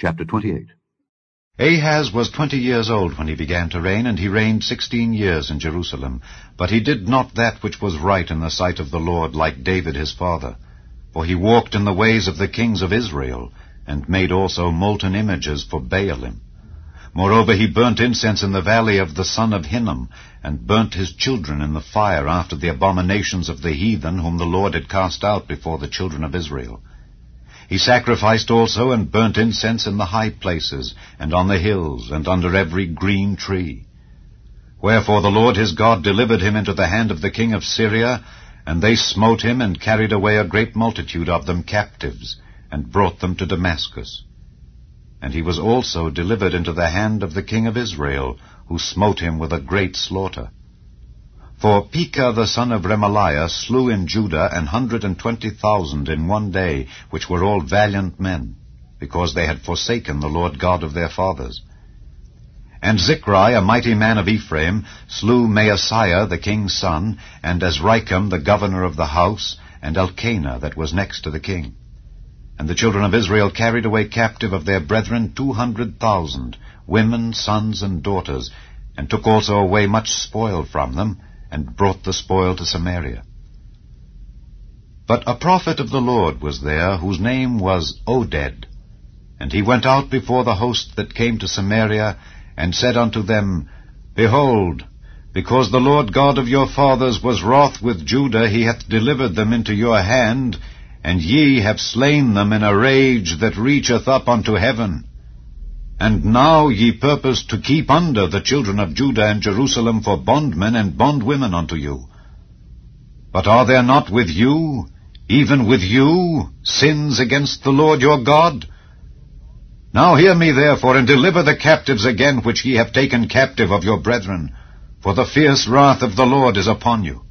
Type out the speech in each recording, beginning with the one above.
Chapter 28. Ahaz was 20 years old when he began to reign, and he reigned 16 years in Jerusalem. But he did not that which was right in the sight of the Lord, like David his father. For he walked in the ways of the kings of Israel, and made also molten images for Baalim. Moreover, he burnt incense in the valley of the son of Hinnom, and burnt his children in the fire after the abominations of the heathen whom the Lord had cast out before the children of Israel. He sacrificed also and burnt incense in the high places, and on the hills, and under every green tree. Wherefore the Lord his God delivered him into the hand of the king of Syria, and they smote him, and carried away a great multitude of them captives, and brought them to Damascus. And he was also delivered into the hand of the king of Israel, who smote him with a great slaughter. For Pekah the son of Remaliah slew in Judah 120,000 in one day, which were all valiant men, because they had forsaken the Lord God of their fathers. And Zichri, a mighty man of Ephraim, slew Maaseiah the king's son, and Azrikam the governor of the house, and Elkanah that was next to the king. And the children of Israel carried away captive of their brethren 200,000, women, sons, and daughters, and took also away much spoil from them, and brought the spoil to Samaria. But a prophet of the Lord was there, whose name was Oded. And he went out before the host that came to Samaria, and said unto them, Behold, because the Lord God of your fathers was wroth with Judah, he hath delivered them into your hand, and ye have slain them in a rage that reacheth up unto heaven. And now ye purpose to keep under the children of Judah and Jerusalem for bondmen and bondwomen unto you. But are there not with you, even with you, sins against the Lord your God? Now hear me therefore, and deliver the captives again which ye have taken captive of your brethren, for the fierce wrath of the Lord is upon you.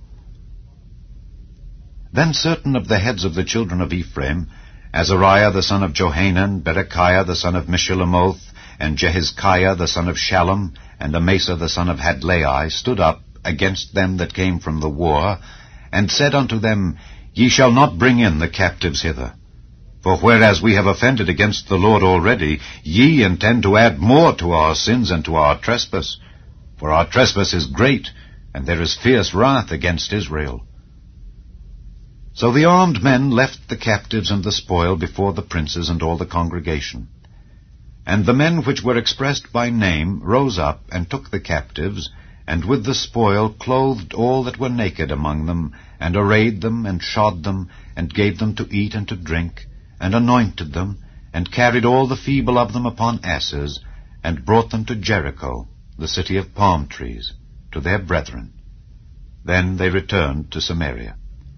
Then certain of the heads of the children of Ephraim, Azariah the son of Johanan, Berechiah the son of Meshillemoth, and Jehizkiah the son of Shallum, and Amasa the son of Hadlai, stood up against them that came from the war, and said unto them, Ye shall not bring in the captives hither. For whereas we have offended against the Lord already, ye intend to add more to our sins and to our trespass. For our trespass is great, and there is fierce wrath against Israel. So the armed men left the captives and the spoil before the princes and all the congregation. And the men which were expressed by name rose up, and took the captives, and with the spoil clothed all that were naked among them, and arrayed them, and shod them, and gave them to eat and to drink, and anointed them, and carried all the feeble of them upon asses, and brought them to Jericho, the city of palm trees, to their brethren. Then they returned to Samaria.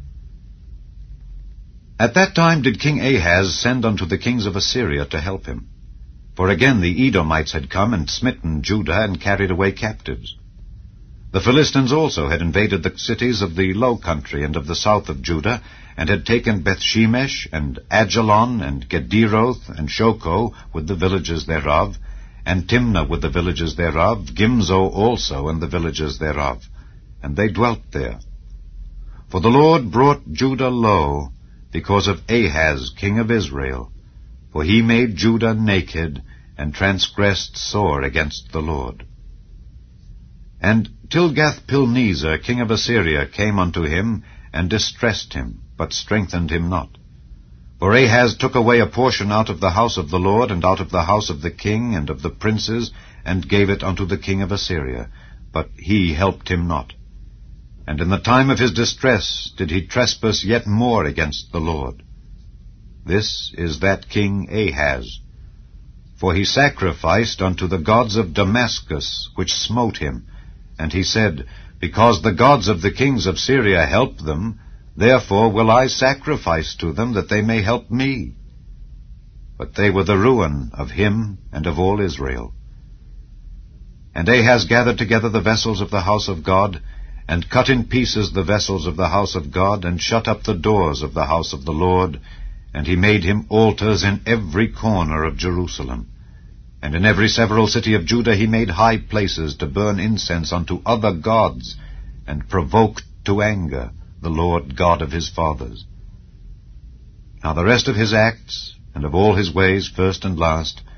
At that time did King Ahaz send unto the kings of Assyria to help him. For again the Edomites had come and smitten Judah, and carried away captives. The Philistines also had invaded the cities of the low country and of the south of Judah, and had taken Bethshemesh, and Ajalon, and Gederoth, and Shoko, with the villages thereof, and Timnah with the villages thereof, Gimzo also and the villages thereof. And they dwelt there. For the Lord brought Judah low, because of Ahaz king of Israel, for he made Judah naked, and transgressed sore against the Lord. And Tilgath-Pilneser king of Assyria came unto him, and distressed him, but strengthened him not. For Ahaz took away a portion out of the house of the Lord, and out of the house of the king, and of the princes, and gave it unto the king of Assyria, but he helped him not. And in the time of his distress did he trespass yet more against the Lord. This is that king Ahaz. For he sacrificed unto the gods of Damascus, which smote him. And he said, Because the gods of the kings of Syria help them, therefore will I sacrifice to them, that they may help me. But they were the ruin of him and of all Israel. And Ahaz gathered together the vessels of the house of God, and cut in pieces the vessels of the house of God, and shut up the doors of the house of the Lord, and he made him altars in every corner of Jerusalem. And in every several city of Judah he made high places to burn incense unto other gods, and provoked to anger the Lord God of his fathers. Now the rest of his acts, and of all his ways, first and last,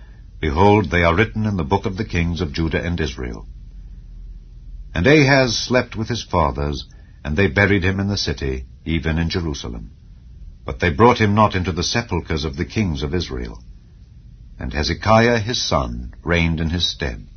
Behold, they are written in the book of the kings of Judah and Israel. And Ahaz slept with his fathers, and they buried him in the city, even in Jerusalem. But they brought him not into the sepulchres of the kings of Israel. And Hezekiah his son reigned in his stead.